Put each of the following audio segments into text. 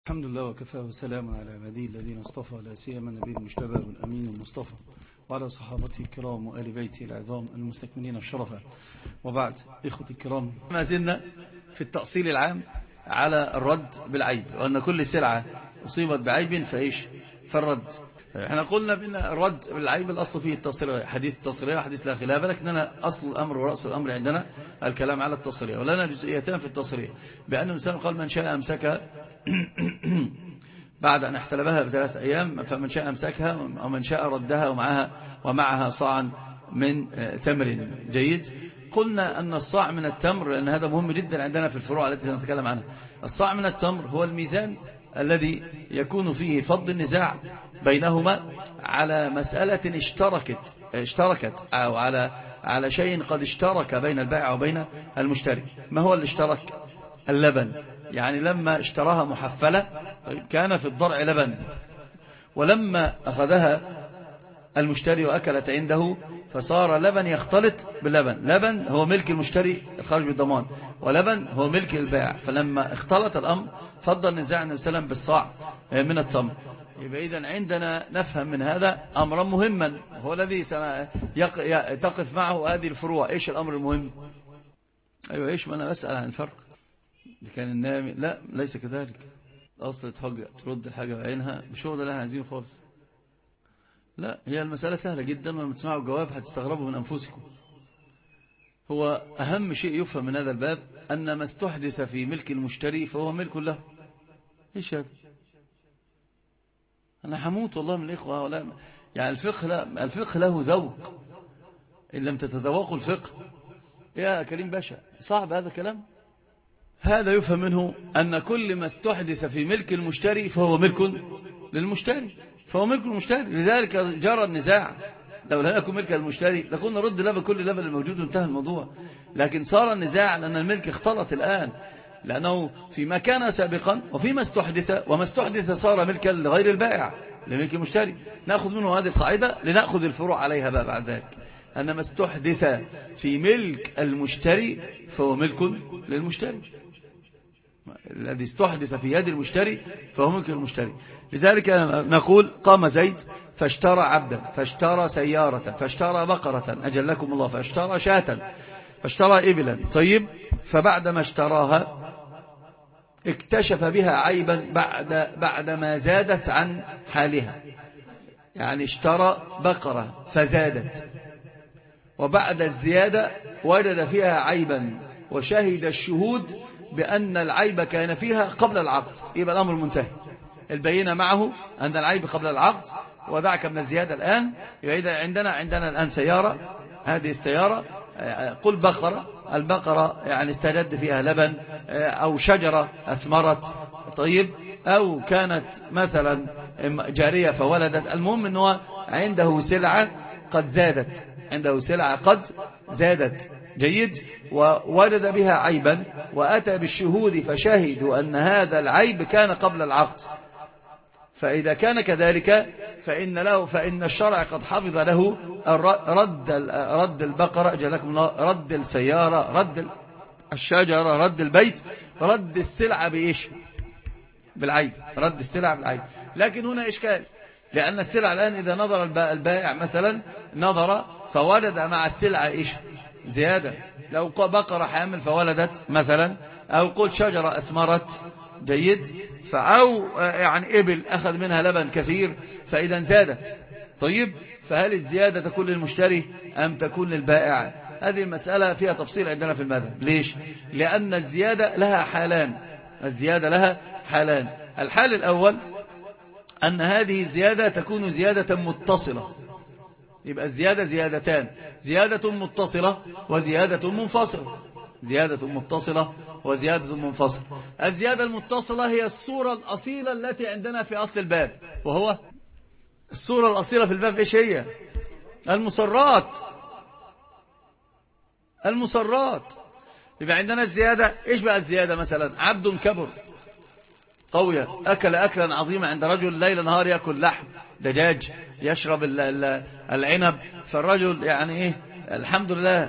الحمد لله وكفى وسلام على عباده الذين اصطفى، لا سيما النبي المجتبى والأمين المصطفى، وعلى صحابته الكرام وآل بيته العظام المستكملين الشرفة. وبعد، إخوتي الكرام، ما زلنا في التأصيل العام على الرد بالعيب، وأن كل سلعة أصيبت بعيب فالرد. احنا قلنا بأن الرد بالعيب الأصل فيه التصريح، حديث التصريح حديث لا خلاف، لكننا أصل الأمر ورأس الأمر عندنا الكلام على التصريح، ولنا جزئيتان في التصريح، بأن الإنسان قال من شاء أمسكها بعد أن احتلبها ب3 أيام، فمن شاء أمسكها ومن شاء ردها ومعها صاعا من تمر جيد. قلنا أن الصاع من التمر، لأن هذا مهم جدا عندنا في الفروع التي سنتكلم عنها. الصاع من التمر هو الميزان الذي يكون فيه فض النزاع بينهما على مسألة اشتركت أو على شيء قد اشترك بين البائع وبين المشتري. ما هو اللي اشترك؟ اللبن. يعني لما اشتراها محفلة كان في الضرع لبن، ولما أخذها المشتري وأكلت عنده فصار لبن يختلط باللبن. لبن هو ملك المشتري الخارج بالضمان، ولبن هو ملك البائع. فلما اختلط الأمر فضل النزاع النبي صلى الله عليه وسلم بالصاع من التمر. يبقى إذن عندنا نفهم من هذا أمرا مهما، هو الذي تقف معه هذه الفروع. إيش الأمر المهم؟ أيوة، إيش؟ ما أنا بسأل عن الفرق. كان النام، لا ليس كذلك. أصل ترد الحاجة بعينها، مش هو ده اللي احنا عايزينه خالص. لا، هي المسألة سهلة جدا، ولما تسمعوا الجواب هتستغربوا من أنفسكم. هو أهم شيء يفهم من هذا الباب أن ما استحدث في ملك المشتري فهو ملك له. إيش هذا؟ أنا حموت والله من الإخوة ولا يعني الفقه له ذوق. إن لم تتذوقوا الفقه يا كريم باشا صعب هذا الكلام. هذا يفهم منه أن كل ما استحدث في ملك المشتري فهو ملك للمشتري، فهو ملك المشتري. لذلك جرى النزاع. لو لم يكن ملك المشتري لكنا نرد لبن كل لبن الموجود وانتهى الموضوع. لكن صار النزاع لأن الملك اختلط الآن، لأنه فيما كان سابقا وفيما استحدث، وما استحدث صار ملكا لغير البائع لملك المشتري. نأخذ منه هذه القاعدة لنأخذ الفروع عليها بقى بعد ذلك. أن ما استحدث في ملك المشتري فهو ملك للمشتري. الذي استحدث في يد المشتري فهو ملك المشتري. لذلك نقول قام زيد فاشترى عبدا، فاشترى سيارة، فاشترى بقرة أجلكم الله، فاشترى شاة، فاشترى إبلا. طيب، فبعدما اشتراها اكتشف بها عيبا بعد ما زادت عن حالها. يعني اشترى بقرة فزادت، وبعد الزيادة وجد فيها عيبا، وشهد الشهود بأن العيب كان فيها قبل العقد. يبقى الأمر منتهي، البينة معه أن العيب قبل العقد، ودعك من الزيادة الآن. يبقى إذا عندنا الآن سيارة، هذه السيارة قل بقرة، البقرة يعني استجد فيها لبن، أو شجرة أثمرت، طيب، أو كانت مثلا جارية فولدت. المهم أنه عنده سلعة قد زادت، جيد، ووجد بها عيبا وأتى بالشهود فشهدوا أن هذا العيب كان قبل العقد. فإذا كان كذلك فإن الشرع قد حفظ له رد البقرة جلاكم الله، رد السيارة، رد الشجرة، رد البيت، رد السلعة بإيش؟ بالعيب، رد السلعة بالعيب. لكن هنا إشكال، لأن السلعة الآن إذا نظر البائع مثلا نظر فولد مع السلعة إيش؟ زيادة. لو بقرة حامل فولدت مثلا، أو قلت شجرة أثمرت، جيد، أو يعني إبل أخذ منها لبن كثير فإذا زادت. طيب، فهل الزيادة تكون للمشتري أم تكون للبائع؟ هذه المسألة فيها تفصيل عندنا في المذهب. ليش؟ لأن الزيادة لها حالان. الحال الأول أن هذه الزيادة تكون زيادة متصلة. يبقى الزيادة زيادتان، زيادة متصلة وزيادة منفصلة. الزيادة المتصلة هي الصورة الأصيلة التي عندنا في أصل الباب، وهو الصورة الأصيلة في الباب إيش هي؟ المصرات. يبقى عندنا الزيادة. إيش بقى الزيادة؟ مثلا عبد كبر قوية أكل أكلا عظيما عند رجل ليل نهار يأكل لحم دجاج، يشرب العنب، فالرجل يعني إيه، الحمد لله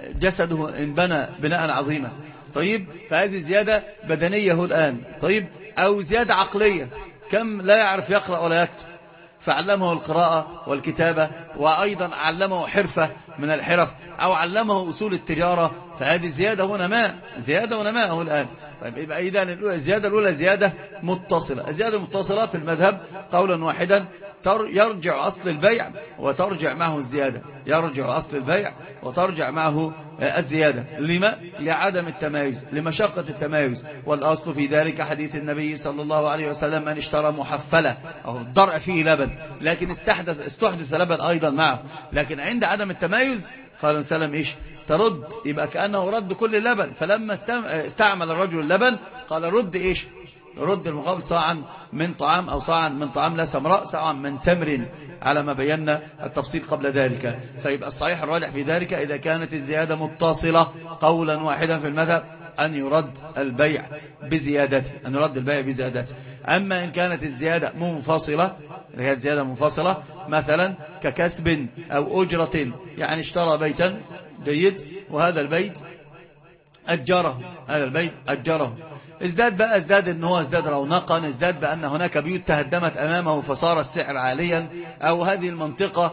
جسده انبنى بناء عظيما. طيب، فهذه زيادة بدنية الآن. طيب، أو زيادة عقلية، كم لا يعرف يقرأ ولا يكتب فعلمه القراءة والكتابة، وأيضا علمه حرفة من الحرف، أو علمه أصول التجارة، فهذه زيادة ونماء، زيادة ونماء هو الآن. طيب يبقى إذا الزيادة الأولى زيادة متصلة. الزيادة المتصلة في المذهب قولا واحدا يرجع أصل البيع وترجع معه الزيادة، يرجع أصل البيع وترجع معه الزيادة. لما؟ لعدم التمايز، لمشقة التمايز. والأصل في ذلك حديث النبي صلى الله عليه وسلم: من اشترى محفلة أو الضرع فيه لبن، لكن استحدث لبن أيضا معه، لكن عند عدم التمايز قال سلم إيش؟ ترد. يبقى كأنه رد كل اللبن. فلما استعمل الرجل اللبن قال رد إيش؟ رد المقابل صاعا من طعام، أو صاعا من طعام لا سمراء، صاعا من تمر، على ما بينا التفصيل قبل ذلك. فيبقى الصحيح الراجح في ذلك إذا كانت الزيادة متصلة قولا واحدا في المذهب أن يرد البيع بزيادته، أن يرد البيع بزيادته. أما إن كانت الزيادة منفصلة، هي الزيادة منفصلة مثلا ككسب أو أجرة، يعني اشترى بيتا جيد وهذا البيت أجره، هذا البيت أجره، ازداد ان هو ازداد رونقا، ازداد بأن هناك بيوت تهدمت أمامه فصار السعر عاليا، أو هذه المنطقة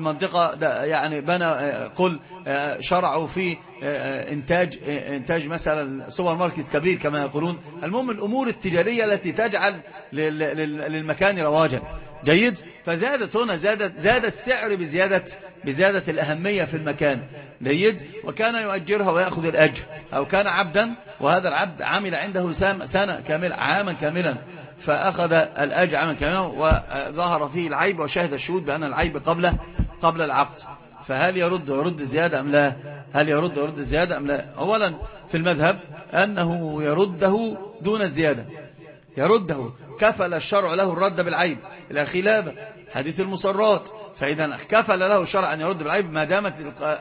يعني بنى قل شرعوا في إنتاج مثلا سوبر ماركت كبير كما يقولون. المهم الأمور التجارية التي تجعل للمكان رواجا جيد، فزادت هنا، زاد السعر بزيادة الأهمية في المكان جيد، وكان يؤجرها ويأخذ الأجر، أو كان عبدا وهذا العبد عمل عنده سنة كاملة، عاما كاملا، فأخذ الأجر عاما كاملا وظهر فيه العيب وشهد الشهود بأن العيب قبل العقد. فهل يرد الزيادة أم لا؟ هل يرد الزيادة أم لا؟ أولا في المذهب أنه يرده دون الزيادة، يرده، كفل الشرع له الرد بالعيب، إلى خلاف حديث المصرات. فإذا كفل له الشرع أن يرد بالعيب ما دامت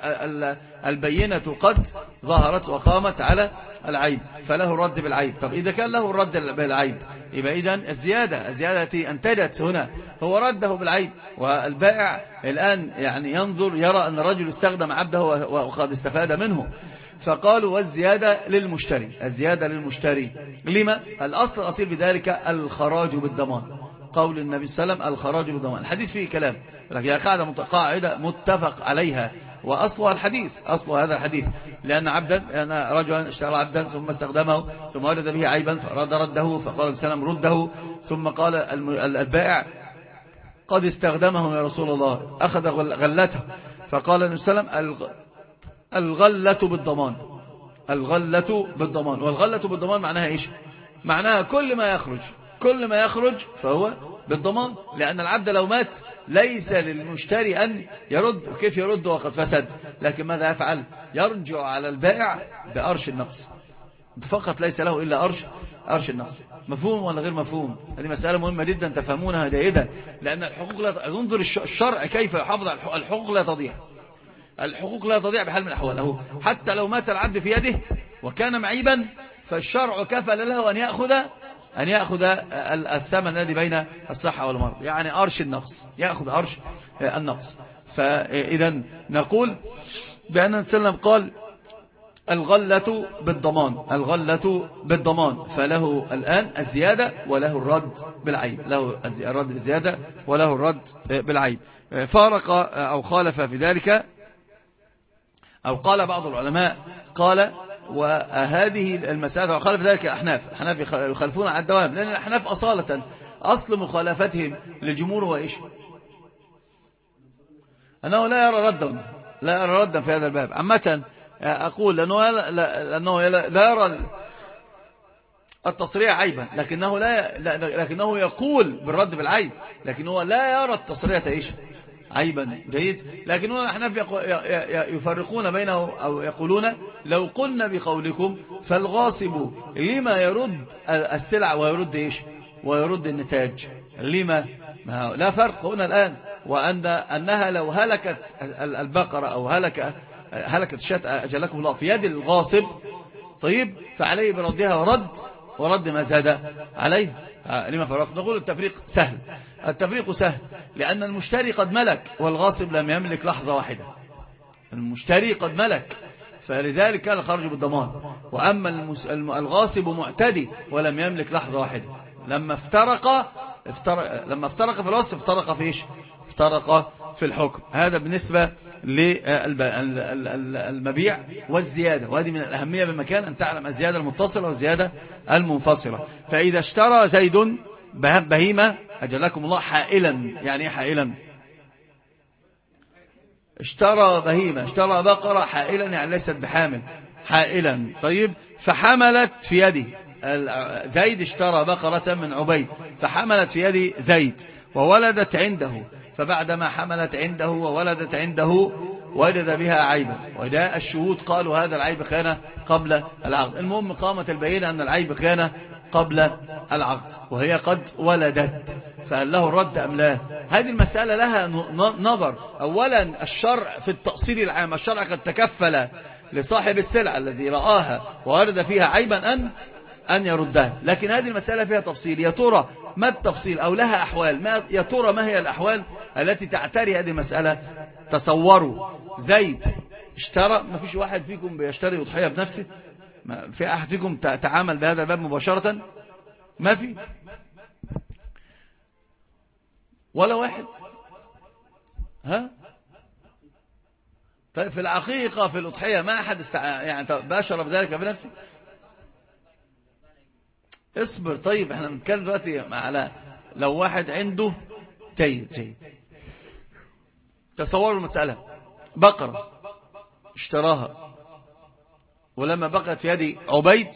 البينة قد ظهرت وقامت على العيب، فله الرد بالعيب. طب إذا كان له الرد بالعيب يبقى إذن الزيادة التي أنتجت هنا هو رده بالعيب، والبائع الآن يعني ينظر يرى أن الرجل استخدم عبده وقد استفاد منه، فقالوا والزيادة للمشتري، الزيادة للمشتري. لما؟ الأصل بذلك الخراج بالضمان، قول النبي صلى الله عليه وسلم الخراج بالضمان. الحديث فيه كلام، لكن قاعدة متفق عليها، وأصلها الحديث، أصل هذا الحديث، لأن رجلا اشترى عبدا ثم استخدمه ثم وجد به عيبا فرد رده، فقال النبي صلى الله عليه وسلم رده، ثم قال البائع قد استخدمه يا رسول الله، أخذ غلته، فقال النبي صلى الله عليه وسلم الغلة بالضمان، الغلة بالضمان. والغلة بالضمان معناها إيش؟ معناها كل ما يخرج فهو بالضمان، لأن العبد لو مات ليس للمشتري أن يرد. وكيف يرد وقد فسد؟ لكن ماذا يفعل؟ يرجع على البائع بأرش النقص فقط، ليس له إلا أرش النقص. مفهوم ولا غير مفهوم؟ هذه مسألة مهمة جدا تفهمونها جيدا، لأن الحقوق لا ينظر الشرع كيف يحافظ على الحقوق، لا تضيع، الحقوق لا تضيع بحال من الأحوال. حتى لو مات العبد في يده وكان معيبا فالشرع كفل له أن يأخذ الثمن الذي بين الصحة والمرض، يعني أرش النقص، يأخذ أرش النقص. فإذا نقول بأن النبي صلى الله عليه وسلم قال الغلة بالضمان، فله الآن الزيادة وله الرد بالعيب، له الرد بالزيادة وله الرد بالعيب. فارق أو خالف في ذلك، أو قال بعض العلماء قال وهذه المسألة وخالف ذلك الأحناف يخالفون على الدوام، لأن الأحناف أصالة أصل مخالفتهم للجمهور هو إيش؟ أنه لا يرى ردا في هذا الباب عامة. أقول لأنه لا يرى التصريح عيبا، لكنه يقول بالرد بالعيب، لكنه لا يرى التصريح إيش؟ عيبا جيد. لكن الأحناف يفرقون بينه، أو يقولون لو قلنا بقولكم فالغاصب لما يرد السلع ويرد إيش؟ ويرد النتاج، لما؟ لا فرق هنا الآن، وأنها لو هلكت البقرة أو هلكت الشاة أجلكم الله في يد الغاصب، طيب فعليه بردها ورد ما زاد عليه. لما فرق؟ نقول التفريق سهل، لأن المشتري قد ملك والغاصب لم يملك لحظة واحدة. المشتري قد ملك فلذلك كان الخرج بالضمان، وأما الغاصب معتدي ولم يملك لحظة واحدة، لما افترق في الوصف افترق في إيش؟ افترق في الحكم. هذا بالنسبة للمبيع والزيادة، وهذه من الأهمية بمكان أن تعلم الزيادة المتصلة والزيادة المنفصلة. فإذا اشترى زيد بهيمة أجلكم الله حائلا، يعني إيه حائلا؟ اشترى بهيمة، اشترى بقرة حائلا يعني ليست بحامل، حائلا. طيب، فحملت في يده زيد، اشترى بقرة من عبيد فحملت في يد زيد وولدت عنده، فبعدما حملت عنده وولدت عنده وجد بها عيبا، وجاء الشهود قالوا هذا العيب كان قبل العقد. المهم قامت البينة أن العيب كان قبل العقد وهي قد ولدت، فهل له الرد أم لا؟ هذه المسألة لها نظر. أولا الشرع في التأصيل العام، الشرع قد تكفل لصاحب السلعة الذي رآها وورد فيها عيبا أن يردها، لكن هذه المسألة فيها تفصيل. يا ترى ما التفصيل أو لها أحوال؟ يا ترى ما هي الأحوال التي تعتري هذه المسألة؟ تصوروا زيد اشترى، ما فيش واحد فيكم بيشتري أضحية بنفسه؟ ما في أحد فيكم تعامل بهذا الباب مباشرة؟ ما في ولا واحد. ها؟ طيب في العقيقة في الأضحية ما أحد يعني باشر بذلك بنفسه؟ اصبر. طيب احنا بنتكلم دلوقتي على لو واحد عنده جيد. تصوروا المسألة، بقرة اشتراها ولما بقت في يد عبيد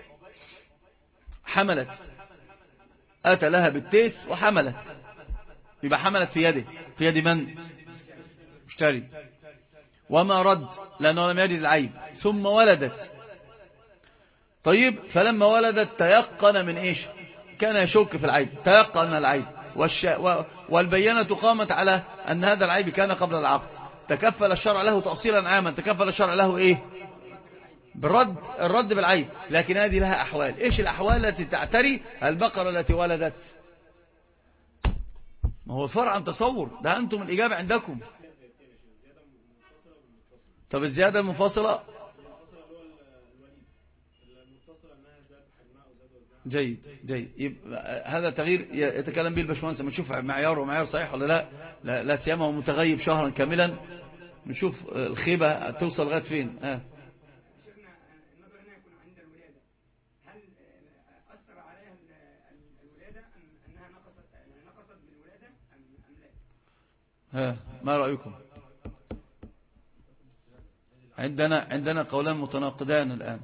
حملت، أتى لها بالتيس وحملت، يبقى حملت في يده، في يد من؟ اشتري، وما رد لأنه لم يجد العيب، ثم ولدت. طيب فلما ولدت تيقن من إيش؟ كان يشك في العيب، تيقن من العيب، والبينة قامت على أن هذا العيب كان قبل العقد. تكفل الشرع له تأصيلا عاما، تكفل الشرع له إيه؟ الرد بالعيب. لكن هذه لها أحوال. إيش الأحوال التي تعتري البقرة التي ولدت؟ ما هو فرع عن تصور، ده أنتم الإجابة عندكم. طب الزيادة المنفصلة جيد. يبقى هذا تغيير يتكلم به الباشمهندس، لما نشوف معيار صحيح ولا لا سيما هو متغيب شهرا كاملا، نشوف الخيبة توصل لغايه فين. شيخنا النظر هنا يكون عند الولادة، هل أثر عليها الولادة أنها نقصت بالولادة أم لا؟ ما رأيكم؟ عندنا قولان متناقضان الآن.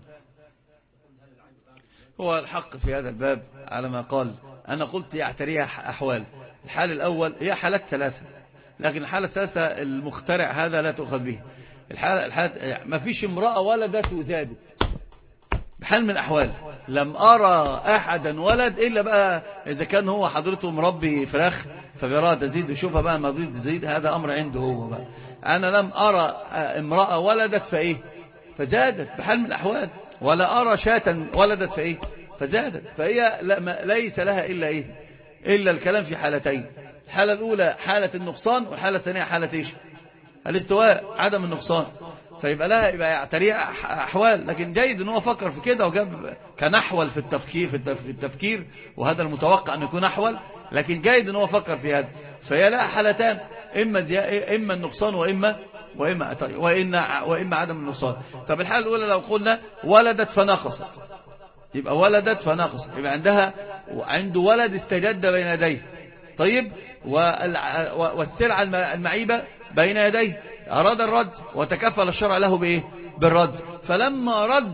هو الحق في هذا الباب على ما قال، أنا قلت يعتريها أحوال. الحال الأول هي حالات ثلاثة، لكن الحالة الثالثة المخترع هذا لا تؤخذ به. الحالة ما فيش امرأة ولدت وزادت بحال من الأحوال، لم أرى أحدا ولد إلا بقى إذا كان هو حضرته مربي فراخ فبيراها تزيد وشوفها بقى ما تزيد، هذا أمر عنده هو بقى. أنا لم أرى امرأة ولدت فزادت بحال من الأحوال، ولا أرى شاة ولدت فزادت. فهي ليس لها إلا الكلام في حالتين. الحالة الأولى حالة النقصان، والحالة الثانية حالة إيش؟ الاستواء، عدم النقصان. فيبقى لها يعتريها أحوال. لكن جيد أنه فكر في كده وجاب كنحول في التفكير وهذا المتوقع أن يكون أحول، لكن جيد أنه فكر في هذا. فهي لها حالتان، إما النقصان وإما عدم النقصان. طب الحالة الأولى لو قلنا ولدت فنقصت، يبقى عنده ولد استجد بين يديه. طيب والسلعة المعيبة بين يديه، أراد الرد وتكفل الشرع له بإيه؟ بالرد. فلما رد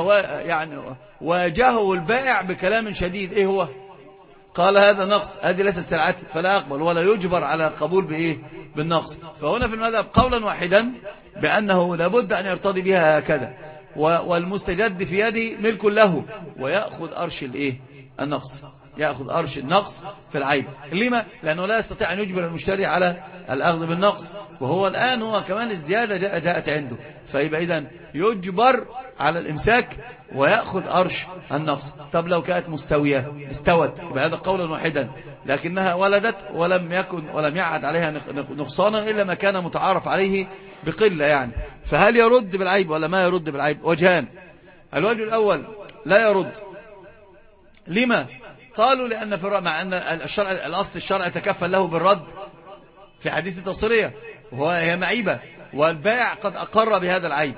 واجهه البائع بكلام شديد، إيه هو؟ قال هذا نقص، هذه ليست سلعتي، فلا أقبل ولا يجبر على القبول بإيه؟ بالنقص. فهنا في المذهب قولا واحدا بأنه لابد أن يرتضي بها هكذا، والمستجد في يده ملك له، ويأخذ أرش الإيه؟ النقص، يأخذ أرش النقص في العيب. لما؟ لأنه لا يستطيع أن يجبر المشتري على الأخذ بالنقص، وهو الآن هو كمان الزيادة جاءت عنده، فيبقى إذن يجبر على الإمساك ويأخذ أرش النقص. طب لو كانت استوت، يبقى هذا قولا واحدا، لكنها ولدت ولم يعد عليها نقصانا إلا ما كان متعارف عليه بقلة فهل يرد بالعيب ولا ما يرد بالعيب؟ وجهان. الوجه الأول لا يرد. لما؟ قالوا لأن مع أن الأصل الشرع يتكفل له بالرد في حديث التصرية هي معيبة، والبائع قد أقر بهذا العيب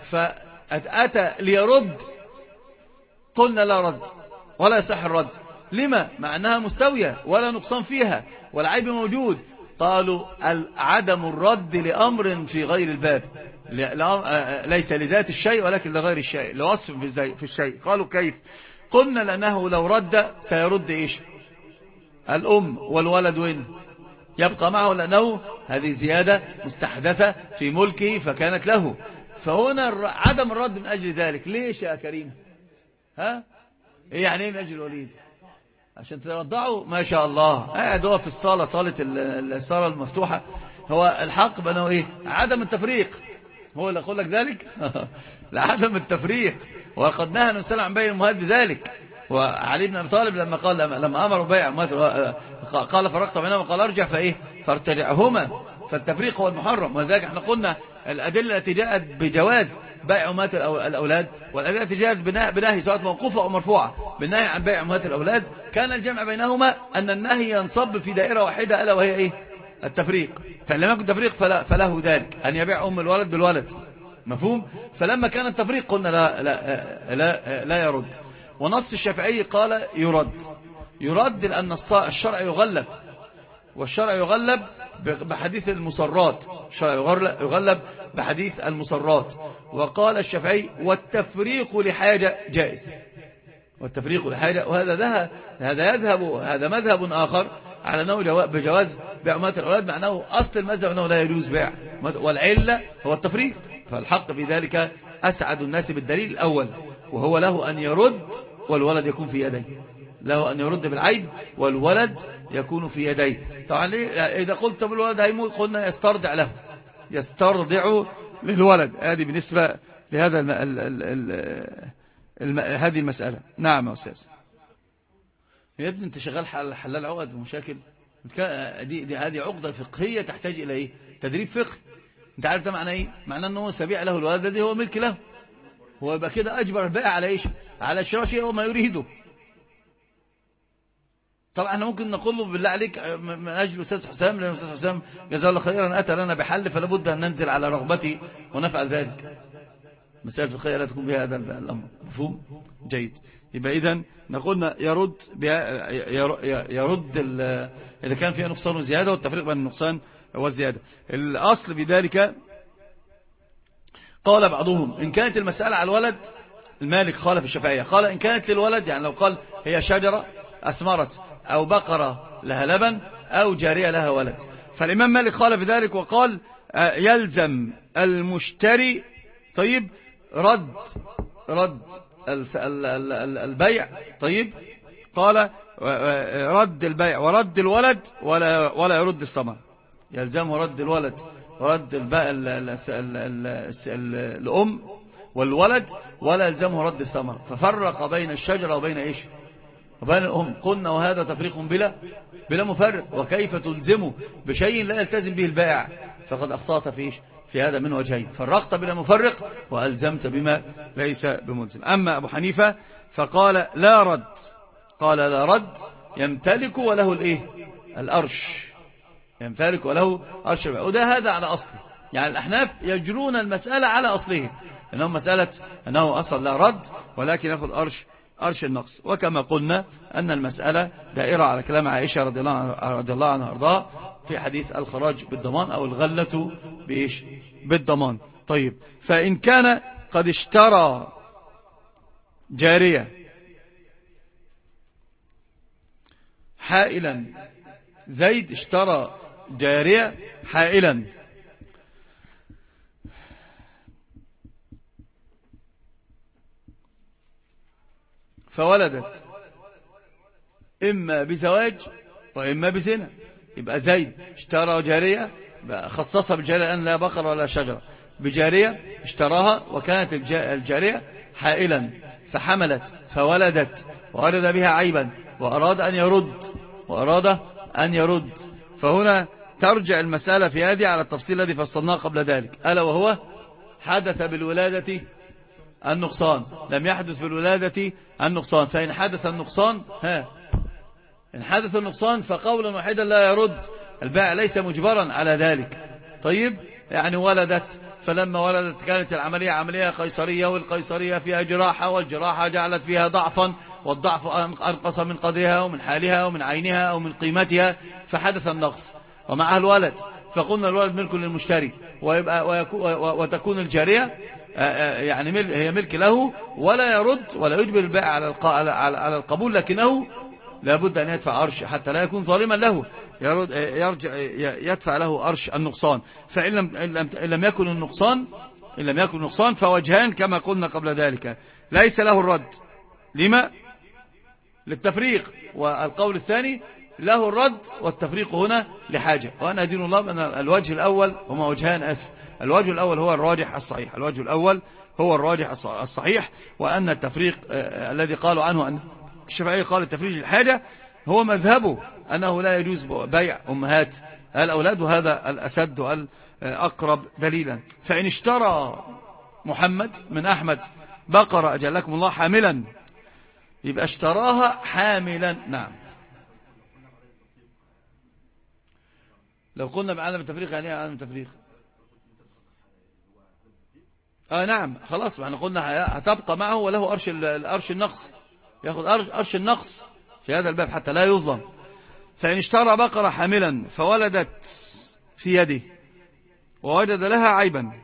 فأتى ليرد، قلنا لا رد ولا يصح الرد. لما؟ مع أنها مستوية ولا نقصان فيها والعيب موجود. قالوا عدم الرد لأمر في غير الباب، ليس لذات الشيء ولكن لغير الشيء، لوصف في الشيء. قالوا كيف؟ قلنا لأنه لو رد سيرد إيش؟ الأم والولد وين يبقى معه، لأنه هذه زيادة مستحدثة في ملكه فكانت له. فهنا عدم الرد من أجل ذلك. ليش يا كريم؟ ها؟ إيه يعني من أجل الوليد؟ عشان ترضعوا؟ ما شاء الله، قاعد هو في الصالة، الصالة المفتوحة. هو الحق بأنه إيه؟ عدم التفريق. هو اللي أقول لك ذلك لعدم التفريق. وقد نهى النبي صلى الله عليه وسلم عن بيع الأمهات بذلك. وعلي بن أبي طالب لما أمروا بيع أمهات قال فرقت بينهما، قال ارجع فإيه؟ فارتجعهما. فالتفريق هو المحرم. وذلك احنا قلنا الأدلة التي جاءت بجواز بيع أمهات الأولاد والأدلة التي جاءت بنهي سواء موقوفة أو مرفوعة بالنهي عن بيع أمهات الأولاد، كان الجمع بينهما أن النهي ينصب في دائرة واحدة ألا وهي إيه؟ التفريق. فإن لم يكن تفريق فله ذلك أن يبيع أم الولد بالولد. مفهوم؟ فلما كان التفريق قلنا لا يرد. ونص الشافعي قال يرد لأن الشرع يغلب، والشرع يغلب بحديث المصرات، الشرع يغلب بحديث المصرات. وقال الشافعي والتفريق لحاجة جائز، والتفريق لحاجة. وهذا هذا مذهب آخر على أنه بجواز بيع أمهات الأولاد، معناه أصل المذهب أنه لا يجوز بيع، والعلة هو التفريق. فالحق في ذلك أسعد الناس بالدليل الأول، وهو له أن يرد والولد يكون في يديه، له أن يرد بالعيب والولد يكون في يديه. طبعا إذا قلت بالولد هيموت قلنا يسترضع للولد. هذه بالنسبة لهذا هذه المسألة. نعم يا أستاذ. يا ابني انت شغال حلال عقد ومشاكل. هذه عقدة فقهية تحتاج إلى إيه؟ تدريب فقهي. انت عارف ده معناه إيه؟ معناه أنه سبيع له الولد الذي هو ملك له، هو يبقى كده أجبر البائع على إيش؟ على شراء شيء هو ما يريده. طبعا احنا ممكن نقول له بالله عليك من أجل أستاذ حسام، لأن أستاذ حسام جزاه الله خيرا أتى لنا بحل، فلا بد أن ننزل على رغبتي ونفعل ذلك. مسألة فقهية لا تكون بها هذا الأمر. مفهوم؟ جيد. يبقى إذن نقولنا يرد إذا كان فيها نقصان وزيادة، والتفريق بين النقصان والزيادة. الأصل في ذلك قال بعضهم إن كانت المسألة على الولد، المالك خالف الشافعية، قال إن كانت للولد، يعني لو قال هي شجرة أثمرت أو بقرة لها لبن أو جارية لها ولد، فالإمام مالك خالف ذلك وقال يلزم المشتري طيب رد البيع. طيب قال رد البيع ورد الولد ولا يرد الثمر. يلزمه رد الولد ورد الأم والولد، ولا يلزمه رد الثمر. ففرق بين الشجرة وبين إيش؟ وبين الأم. قلنا وهذا تفريق بلا مفرق. وكيف تلزمه بشيء لا يلتزم به البائع؟ فقد أخطأت في هذا من وجهين. فرقت بلا مفرق وألزمت بما ليس بملزم. أما أبو حنيفة فقال لا رد، قال لا رد، يمتلك وله الإيه؟ الأرش، يمتلك وله أرش. وده هذا على أصله. يعني الأحناف يجرون المسألة على أصله، إنهم مسألة أنه أصل لا رد ولكن يأخذ أرش النقص. وكما قلنا أن المسألة دائرة على كلام عائشة رضي الله عنها أرضاها في حديث الخراج بالضمان أو الغلة بإيش؟ بالضمان. طيب فإن كان قد اشترى جارية حائلا، زيد اشترى جارية حائلا فولدت إما بزواج وإما بزنا، يبقى زيد اشترى جارية خصصها بالجارية الآن لا بقر ولا شجرة، بجارية اشتراها وكانت الجارية حائلا فحملت فولدت وأرد بها عيبا وأراد أن يرد فهنا ترجع المسألة في هذه على التفصيل الذي فصلناه قبل ذلك، ألا وهو حدث بالولادة النقصان، لم يحدث بالولادة النقصان. فإن حدث النقصان إن حدث النقصان فقولا واحدا لا يرد، البائع ليس مجبرا على ذلك. طيب يعني ولدت، فلما ولدت كانت العملية عملية قيصرية، والقيصرية فيها جراحة، والجراحة جعلت فيها ضعفا، والضعف أنقص من قدرها ومن حالها ومن عينها ومن قيمتها، فحدث النقص ومعها الولد، فقلنا الولد ملك للمشتري، وتكون الجارية يعني هي ملك له، ولا يرد ولا يجبر البائع على القبول، لكنه لابد أن يدفع أرش حتى لا يكون ظالما له، يرجع يدفع له أرش النقصان. فإن لم يكن النقصان فوجهان كما قلنا قبل ذلك، ليس له الرد. لما؟ للتفريق. والقول الثاني له الرد والتفريق هنا لحاجة. وأنا أدين الله أن الوجه الأول هما وجهان، الوجه الأول هو الراجح الصحيح، الوجه الأول هو الراجح الصحيح، وأن التفريق الذي قالوا عنه أن الشافعي قال التفريج الحاجة هو مذهبه أنه لا يجوز بيع أمهات الأولاد، وهذا الأسد والأقرب دليلا. فإن اشترى محمد من أحمد بقرة أجلكم الله حاملا، يبقى اشتراها حاملا. نعم. لو قلنا بعدم التفريق يعني ايه عدم التفريق؟ نعم خلاص، احنا قلنا هتبقى معه وله أرش النقص، ياخذ أرش النقص في هذا الباب حتى لا يظلم. فإن اشترى بقرة حاملا فولدت في يده ووجد لها عيبا،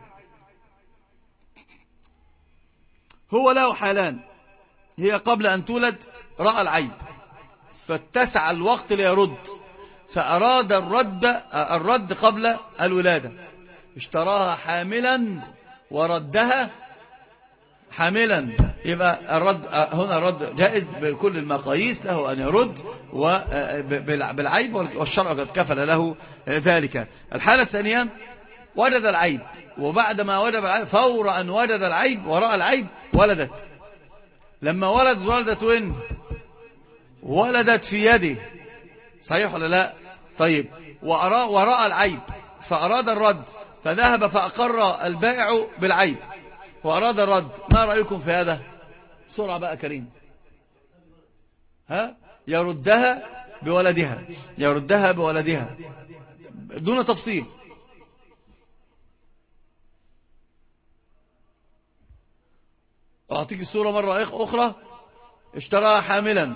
هو له حالان، هي قبل أن تولد رأى العيب فاتسع الوقت ليرد، فأراد الرد قبل الولادة، اشتراها حاملا وردها حاملا، يبقى الرد هنا رد جائز بكل المقاييس، له أن يرد بالعيب، والشرع قد كفل له ذلك. الحالة الثانية وجد العيب، وبعد ما وجد العيب فور أن وجد العيب ورأى العيب ولدت. لما ولدت وين؟ ولدت في يده، صحيح ولا لا؟ طيب، ورأى العيب فأراد الرد، فذهب فأقر البائع بالعيب وأراد الرد. ما رأيكم في هذا؟ بسرعة بقى كريم. يردها بولدها دون تفصيل. أعطيك الصورة مرة أخرى. اشتراها حاملا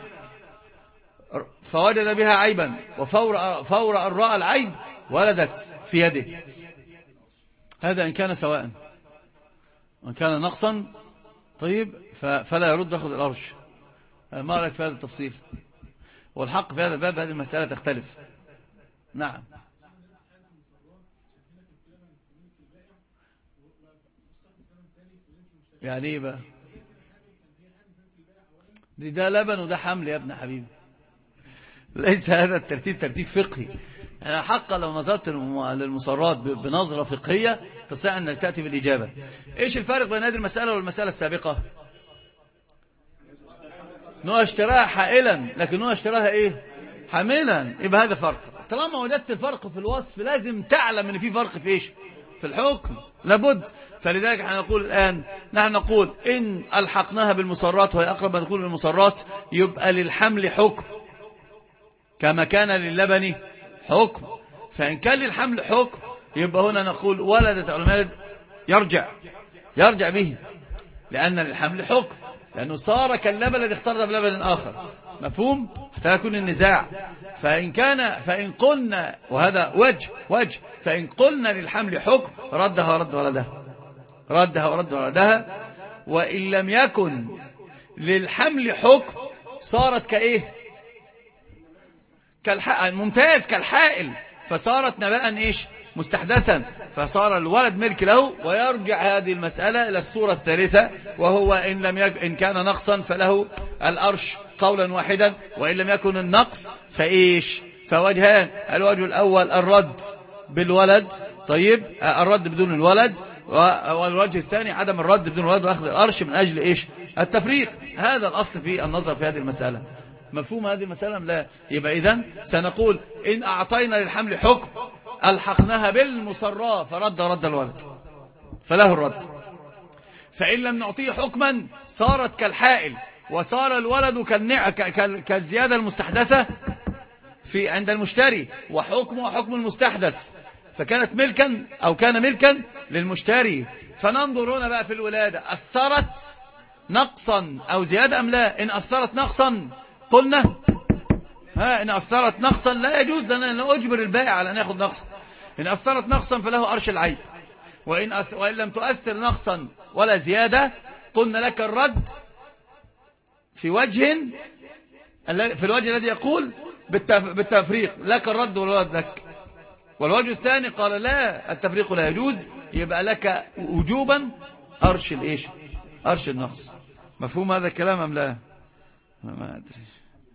فوجد بها عيبا، وفور أن رأى العيب ولدت في يده. هذا إن كان سواء، وإن كان نقصا طيب فلا يرد يأخذ الأرش. ما رأيك في هذا التفصيل؟ والحق في هذا الباب هذه المسألة تختلف. نعم. يعني ايه بقى؟ ده لبن وده حمل يا ابن حبيبي، ليس هذا الترتيب ترتيب فقهي. أنا حقا لو نظرت للمصرات بنظرة فقهية تستطيع أنك تأتي بالإجابة. إيش الفارق بين هذه المسألة والمسألة السابقة؟ نوع اشتراها حائلا، لكن نوع اشتراها إيه؟ حاملا. يبقى هذا فرق. طالما وجدت الفرق في الوصف لازم تعلم أن في فرق في إيش؟ في الحكم لابد. فلذلك نحن نقول الآن، نحن نقول إن ألحقناها بالمصرات وهي أقرب ما تكون بالمصرات يبقى للحمل حكم كما كان للبن حكم. فإن كان للحمل حكم يبقى هنا نقول ولدت علماء يرجع به، لأن للحمل حكم، لأنه صار كاللبن الذي اختلط بلبن آخر. مفهوم؟ حتى يكون النزاع. فإن قلنا، وهذا وجه فإن قلنا للحمل حكم ردها ورد ولدها. وإن لم يكن للحمل حكم صارت كإيه؟ ممتاز، كالحائل، فصارت نباء إيش؟ مستحدثا، فصار الولد ملك له. ويرجع هذه المسألة إلى الصورة الثالثة، وهو إن كان نقصا فله الأرش قولا واحدا، وإن لم يكن النقص فإيش؟ فوجهان. الوجه الأول الرد بالولد، طيب الرد بدون الولد، والوجه الثاني عدم الرد بدون الولد وأخذ الأرش من أجل إيش؟ التفريق. هذا الأصل في النظر في هذه المسألة. مفهوم هذه المسألة؟ لا. يبقى إذن سنقول إن أعطينا للحمل حكم ألحقناها بالمصرى فرد الولد فله الرد. فإن لم نعطيه حكما صارت كالحائل، وصار الولد كالزيادة المستحدثة في عند المشتري، وحكمه حكم المستحدث، فكانت ملكا أو كان ملكا للمشتري. فننظر هنا بقى في الولادة أثرت نقصا أو زيادة أم لا. إن أثرت نقصا قلنا إن أثرت نقصا لا يجوز لنا أن أجبر البائع على أن يأخذ نقصا. إن أثرت نقصا فله أرش العيب. وإن لم تؤثر نقصا ولا زيادة قلنا لك الرد في الوجه الذي يقول بالتفريق، لك الرد والرد لك. والوجه الثاني قال لا، التفريق لا يجوز، يبقى لك وجوبا أرش الإيش؟ أرش النقص. مفهوم هذا الكلام أم لا؟ ما أدري.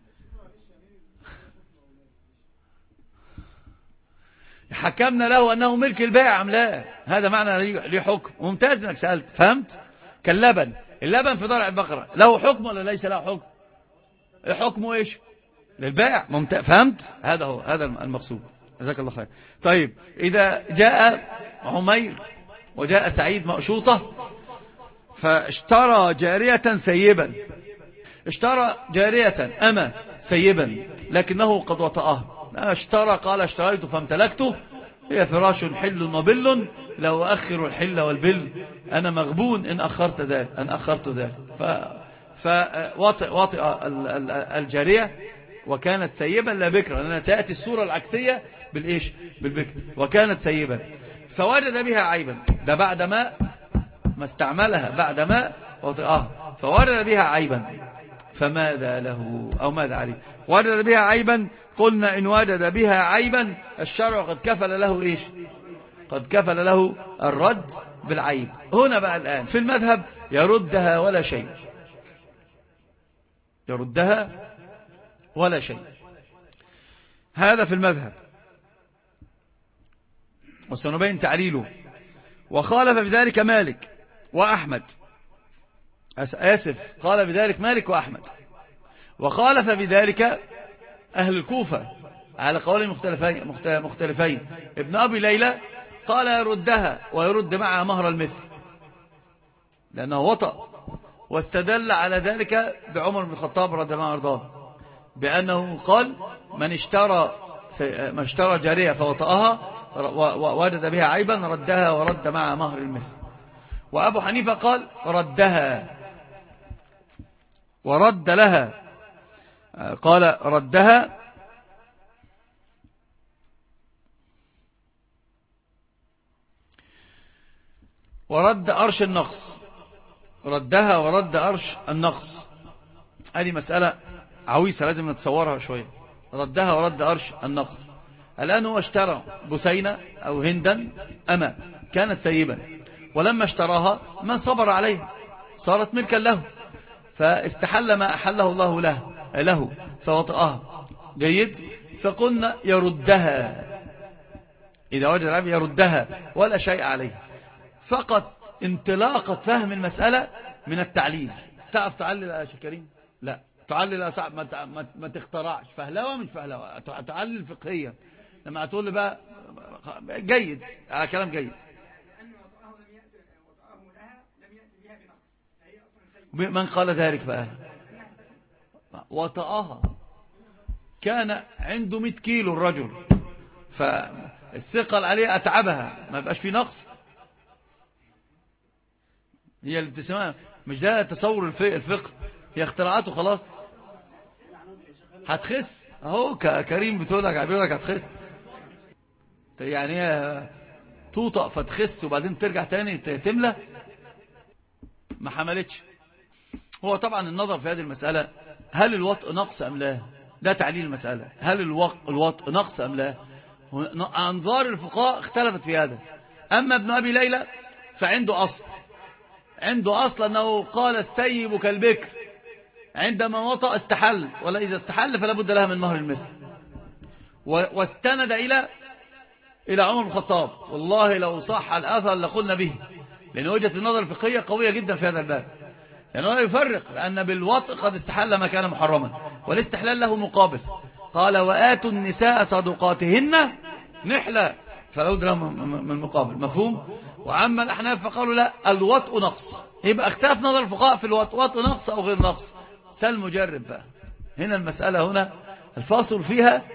حكمنا له أنه ملك البائع أم لا، هذا معنى ليه حكم. ممتاز أنك سألت، فهمت؟ كاللبن، اللبن في ضرع البقرة له حكم ولا ليس له حكم؟ حكمه إيش؟ للبائع. ممتاز، فهمت؟ هذا المقصود. جزاك الله خير. طيب، إذا جاء عمير وجاء سعيد مأشوطة فاشترى جارية سيبا، اشترى جارية أما سيبا لكنه قد وطأها. اشترى، قال اشتريت فامتلكته، هي فراش حل وبل، لو أخر الحل والبل أنا مغبون إن أخرت ذلك. فوطئ الجارية وكانت سيبا لا بكرا، لأنها سيأتي الصورة العكسية بالإيش؟ بالبكر. وكانت سيبا فوجد بها عيبا، ده بعد ما استعملها، بعد ما وطئها، فوجد بها عيبا، فماذا له أو ماذا عليه؟ وجد بها عيبا، قلنا إن وجد بها عيبا الشرع قد كفل له إيش؟ قد كفل له الرد بالعيب. هنا بقى الآن في المذهب يردها ولا شيء، يردها ولا شيء، هذا في المذهب، وسنبين تعليله. وخالف بذلك مالك وأحمد، آسف، قال بذلك مالك وأحمد، وخالف بذلك أهل الكوفة على قول مختلفين. ابن أبي ليلى قال يردها ويرد معها مهر المثل لأنه وطأ، واستدل على ذلك بعمر بن الخطاب رضي الله عنه بأنه قال من اشترى جارية فوطأها ووجد بها عيبا ردها ورد معها مهر المثل. وأبو حنيفة قال ردها ورد لها، قال ردها ورد أرش النقص، ردها ورد أرش النقص. هذه مسألة عويصة لازم نتصورها شوية. ردها ورد أرش النقص. الآن هو اشترى بسينة أو هندا أما كانت سيبا، ولما اشتراها ما صبر عليها صارت ملكا له، فاستحل ما أحله الله له فوطئها. جيد. فقلنا يردها، إذا وجد العيب يردها ولا شيء عليه. فقط انطلاقة فهم المسألة من التعليل. تعرف تعلل يا شيخ كريم؟ لا تعلل يا صاحب، ما تخترعش فهلوة مش فهلوة، تعلل فقهيا. لما تقول لي بقى جيد على كلام جيد، من قال ذلك بقى؟ وطأها كان عنده 100 كيلو الرجل، فالثقل عليه أتعبها، ما بقاش في نقص. هي الابتسامة مش ده تصور الفقه، هي اختراعاته خلاص. هتخس اهو، كريم بيقول لك هتخس، يعني هي توطأ فتخس وبعدين ترجع تاني تملى، ما حملتش. هو طبعا النظر في هذه المسألة هل الوطء نقص أم لا، ده تعليل المسألة. هل الوطء نقص أم لا؟ أنظار الفقهاء اختلفت في هذا. أما ابن أبي ليلى فعنده أصل أنه قال السيب كالبكر، عندما وطأ استحل، ولا إذا استحل فلا بد لها من مهر المثل. واستند إلى عمر بن الخطاب، والله لو صح الأثر لقلنا به، لأن وجهة النظر الفقهية قوية جدا في هذا الباب، لأنه لا يفرق، لأن بالوطء قد استحل ما كان محرما، والاستحلال له مقابل. قال وآتوا النساء صدقاتهن نحلة، فلا بد لهم من مقابل. مفهوم؟ وعما الأحناف فقالوا لا، الوطء نقص. يبقى اختلف نظر الفقهاء في الوطء، وطء نقص أو غير نقص. سل مجرب بقى. هنا المسألة، هنا الفاصل فيها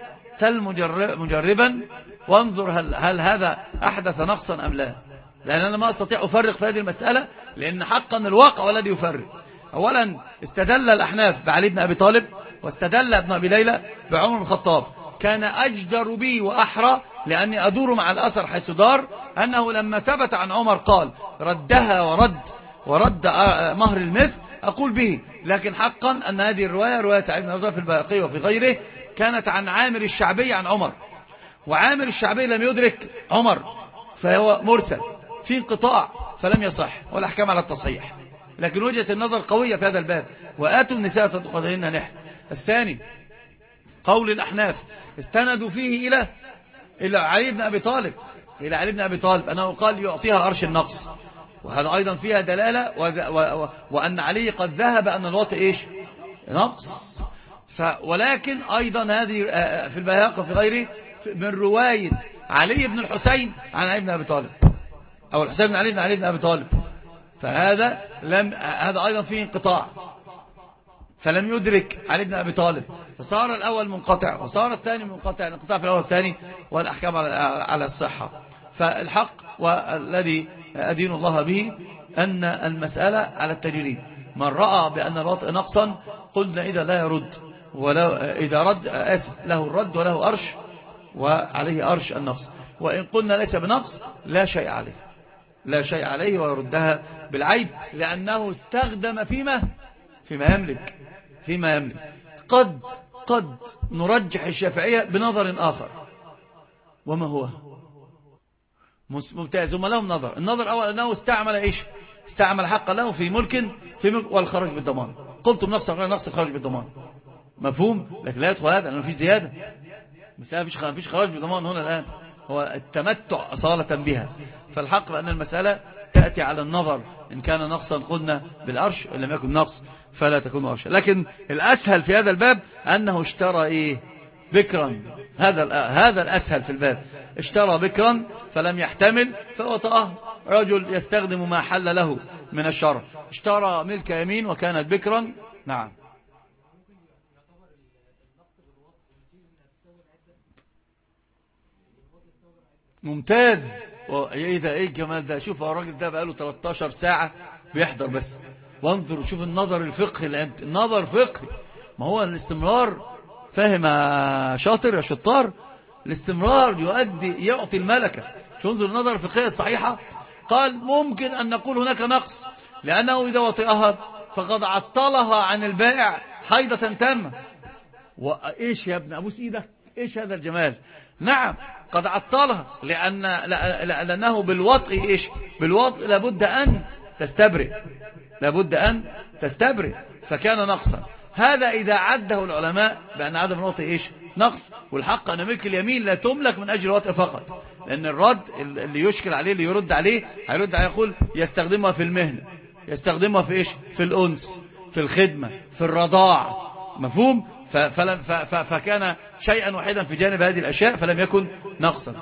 سل مجربا وانظر هل هذا أحدث نقصا أم لا. لأن أنا ما أستطيع أفرق في هذه المسألة، لأن حقا الواقع الذي يفرق. أولا استدل الأحناف بعلي بن أبي طالب، واستدل ابن أبي ليلى بعمر بن الخطاب. كان أجدر بي وأحرى لأني أدور مع الأثر حيث دار، أنه لما ثبت عن عمر قال ردها ورد مهر المثل أقول به. لكن حقا أن هذه الرواية رواية ابن أبي طالب في البيهقي وفي غيره كانت عن عامر الشعبي عن عمر، وعامر الشعبي لم يدرك عمر فهو مرسل في انقطاع فلم يصح ولا أحكام على التصحيح. لكن وجهة النظر قوية في هذا الباب، وآتوا النساء صدقاتهن نحل. الثاني قول الأحناف استندوا فيه إلى علي بن أبي طالب، إلى علي بن أبي طالب أنه قال يعطيها أرش النقص، وهذا أيضا فيها دلالة وأن علي قد ذهب أن الوطء إيش نقص. ولكن أيضا هذه في البيهقي وفي غيره من رواية علي بن الحسين عن علي بن أبي طالب، أو الحسين بن علي بن أبي طالب، فهذا هذا أيضا فيه انقطاع، فلم يدرك علي بن أبي طالب، فصار الأول منقطع وصار الثاني منقطع، الانقطاع في الأول والثاني والأحكام على الصحة. فالحق والذي أدين الله به أن المسألة على التجريد. من رأى بأن الوطء نقصا قلنا إذا لا يرد، ولو إذا رد له الرد وله أرش وعليه أرش النقص. وإن قلنا ليس بنقص لا شيء عليه، لا شيء عليه ويردها بالعيب، لأنه استخدم فيما يملك. قد نرجح الشافعية بنظر آخر، وما هو ممتاز. وما لهم نظر، النظر الأول أنه استعمل حقا له في ملك والخرج بالضمان. قلتم نقص الخرج بالضمان مفهوم، لكن لا يدخل هذا لأنه في زيادة، مسألة فيش خرج بالضمان هنا الآن، هو التمتع أصالة بها. فالحق بأن المسألة تأتي على النظر، إن كان نقصا قلنا بالأرش، إن لم يكن نقص فلا تكون أرش. لكن الأسهل في هذا الباب أنه اشترى بكرا، هذا الأسهل في الباب، اشترى بكرا فلم يحتمل فوطأه. رجل يستخدم ما حل له من الشرع، اشترى ملك يمين وكانت بكرا. نعم ممتاز. ايه الجمال ده، شوف الراجل ده بقاله 13 ساعة بيحضر بس، وانظر شوف النظر الفقهي، النظر فقهي. ما هو الاستمرار، فاهم يا شاطر يا شطار، الاستمرار يعطي الملكة. تنظر النظر الفقهية الصحيحة. قال ممكن أن نقول هناك نقص، لأنه إذا وطئها فقد عطلها عن البائع حيضة تامة. وإيش يا ابن أبوس إيدك، إيش هذا الجمال. نعم قد عطلها لأنه بالوطء بالوطء لابد أن تستبرئ فكان نقصا. هذا إذا عده العلماء بأن عدم الوطء نقص. والحق أن ملك اليمين لا تملك من أجل الوطء فقط، لأن الرد اللي يشكل عليه اللي يرد عليه يقول يستخدمها في المهنة، يستخدمها في في الأنس، في الخدمة، في الرضاع، مفهوم. فكان شيئا واحدا في جانب هذه الأشياء فلم يكن نقصا.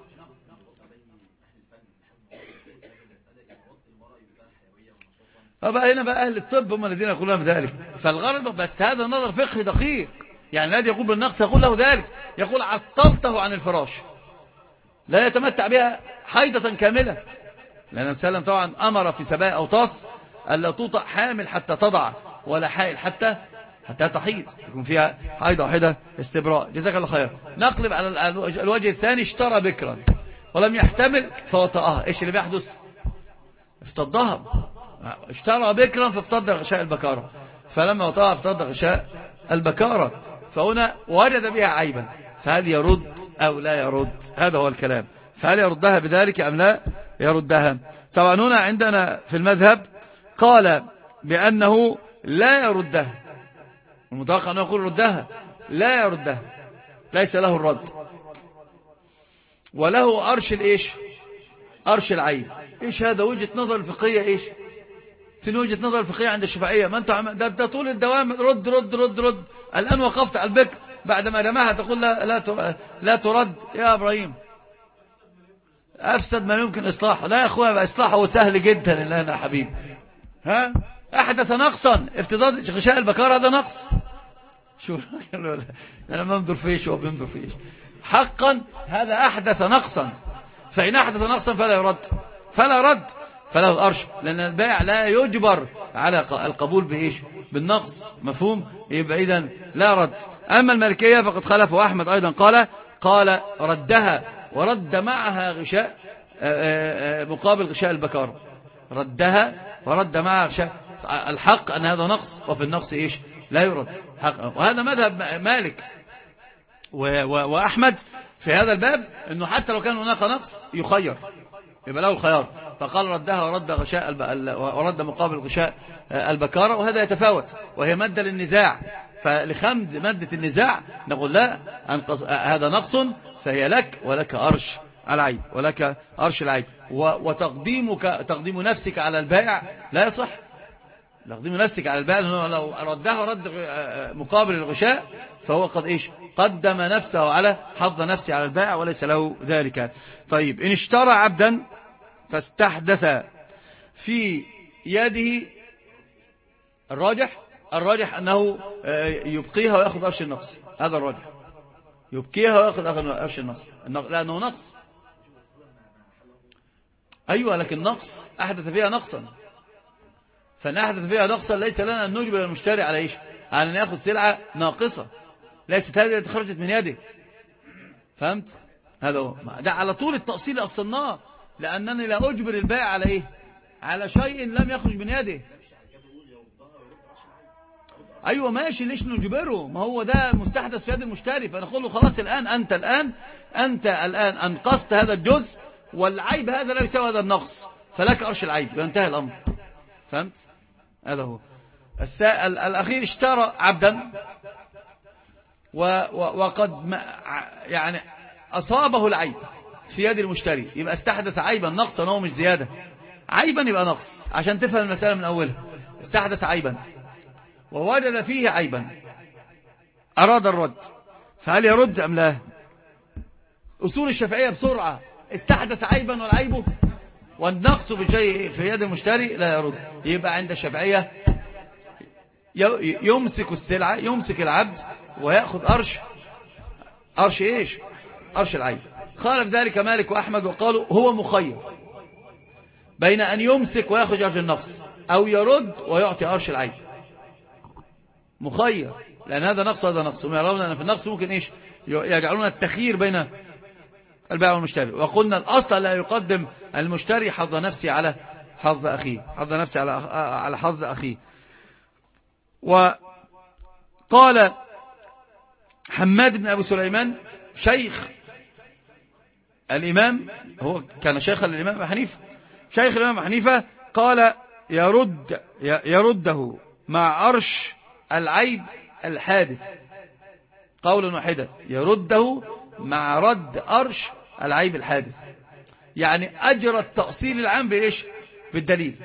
هنا أهل الطب هم الذين يقولون بذلك. فالغرض بس هذا نظر فقهي دقيق، يعني الذي يقول بالنقص يقول له ذلك، يقول عطلته عن الفراش، لا يتمتع بها حيضة كاملة، لأن السلام طبعا أمر في سباء أوطاس ألا توطأ حامل حتى تضع، ولا حائل حتى تحيض، يكون فيها حيضة واحدة استبراء. جزاك الله خير. نقلب على الوجه الثاني، اشترى بكرا ولم يحتمل فوطأها. ايش اللي بيحدث؟ افتضها. اشترى بكرا فافتض غشاء البكارة، فلما وطأها افتض غشاء البكارة، فهنا وجد بها عيبا، فهل يرد أو لا يرد؟ هذا هو الكلام. فهل يردها بذلك أم لا يردها؟ طبعا هنا عندنا في المذهب قال بأنه لا يردها، المتوقع أنه يقول ردها، لا يردها، ليس له الرد، وله أرش أرش العين. إيش هذا وجهة نظر الفقهية؟ في وجهة نظر الفقهية عند الشافعية، ما أنت ده طول الدوام رد رد رد رد، الآن وقفت على البكر بعدما رماها تقول لا ترد يا إبراهيم، أفسد ما يمكن إصلاحه. لا يا أخويا بقى إصلاحه سهل جدا الآن يا حبيبي. أحدث نقصا، افتضاد غشاء البكار هذا نقص، شو أنا بنظر فيش وهو بينظر فيش. حقا هذا أحدث نقصا، فإن أحدث نقصا فلا رد فله الأرش، لأن البائع لا يجبر على القبول بإيش؟ بالنقص. مفهوم؟ يبقى إذن لا رد. أما المالكية فقد خلفه أحمد أيضا قال ردها ورد معها غشاء مقابل غشاء البكار، ردها ورد معها غشاء. الحق أن هذا نقص، وفي النقص إيش؟ لا يرد حق. وهذا مذهب مالك وأحمد في هذا الباب، أنه حتى لو كان هناك نقص يخير، يبقى له الخيار. فقال ردها ورد غشاء ورد مقابل غشاء البكارة، وهذا يتفاوت، وهي مادة للنزاع. فلخمد مادة النزاع نقول لا، هذا نقص فهي لك، ولك أرش العيب، ولك أرش العيب. تقديم نفسك على البائع لا يصح. تقديم نفسك على البائع، لو ردها ورد مقابل الغشاء فهو قد إيش؟ قدم نفسه على حظ نفسه على البائع، وليس له ذلك. طيب، إن اشترى عبدا فاستحدث في يده، الراجح أنه يبقيها ويأخذ أرش النقص. هذا الراجح، يبقيها ويأخذ أرش النقص، لأنه نقص. أيوة، لكن نقص أحدث فيها نقصا، فإن أحدث فيها نقصا ليس لنا أن نجبر المشتري على إيش؟ على أن يأخذ سلعة ناقصة، ليست هذه التي خرجت من يده. فهمت؟ هذا هو ده على طول التأصيل أصلناه، لأنني لا أجبر البائع على إيه؟ على شيء لم يخرج من يده. أيوة ماشي، ليش نجبره؟ ما هو ده مستحدث في يد المشتري، فنقول له خلاص أنت الآن أنقصت هذا الجزء، والعيب هذا لا يساوي هذا النقص، فلك أرش العيب، وينتهي الأمر. فهمت؟ هذا هو. الأخير اشترى عبدا وقد يعني أصابه العيب في يد المشتري، يبقى استحدث عيبا نقصا، هو مش زيادة. عيبا يبقى نقص، عشان تفهم المسألة من أولها. استحدث عيبا ووجد فيه عيبا، أراد الرد، فهل يرد أم لا؟ أصول الشافعية بسرعة، استحدث عيبا والعيب والنقص بشيء في يد المشتري لا يرد. يبقى عند الشافعية يمسك السلعة، يمسك العبد ويأخذ أرش إيش؟ أرش العيب. خالف ذلك مالك وأحمد، وقالوا هو مخير بين أن يمسك ويأخذ أرش النقص، أو يرد ويعطي أرش العيب. مخير، لأن هذا نقص وهذا نقص، ويرون أن في النقص ممكن إيش؟ يجعلون التخيير بين البائع والمشتري. وقلنا الأصل لا يقدم المشتري حظ نفسه على حظ أخيه، حظ نفسه على حظ أخيه. وقال حماد بن أبي سليمان شيخ الإمام، هو كان شيخا للإمام أبي حنيفة، شيخ الإمام أبي حنيفة، قال يرده مع أرش العيب الحادث، قولا واحدا، يرده مع رد أرش العيب الحادث. يعني أجرى التأصيل العام بإيش؟ بالدليل.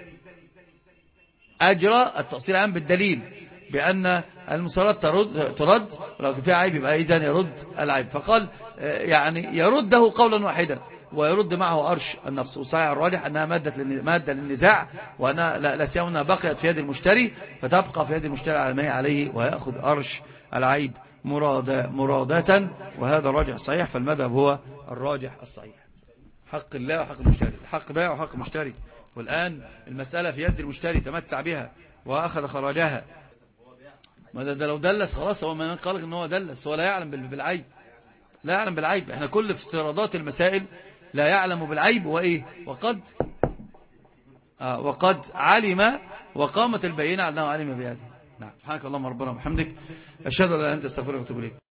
أجرى التأصيل العام بالدليل بأن المسارات ترد، ولو فيها عيب يبقى إذن يرد العيب. فقال يعني يرده قولا واحدا ويرد معه أرش النقص. وصحيح الراجح أنها مادة للنزاع، وأنها لا سيما أنها بقيت في يد المشتري، فتبقى في يد المشتري على ما هي عليه، ويأخذ أرش العيب مرادة. وهذا الراجح الصحيح، فالمذهب هو الراجح الصحيح. حق الله وحق المشتري، حق بائع وحق المشتري. والآن المسألة في يد المشتري، تمتع بها وأخذ خراجها. ما ده لو دلس خلاص، هو من قال إن هو دلس، هو لا يعلم بالعيب، لا يعلم بالعيب. احنا كل في استيرادات المسائل لا يعلم بالعيب، وإيه؟ وقد علم، وقامت البينة أنه علم بهذا. نعم. سبحانك اللهم ربنا وبحمدك، أشهد أن لا إله إلا أنت، أستغفرك وأتوب إليك.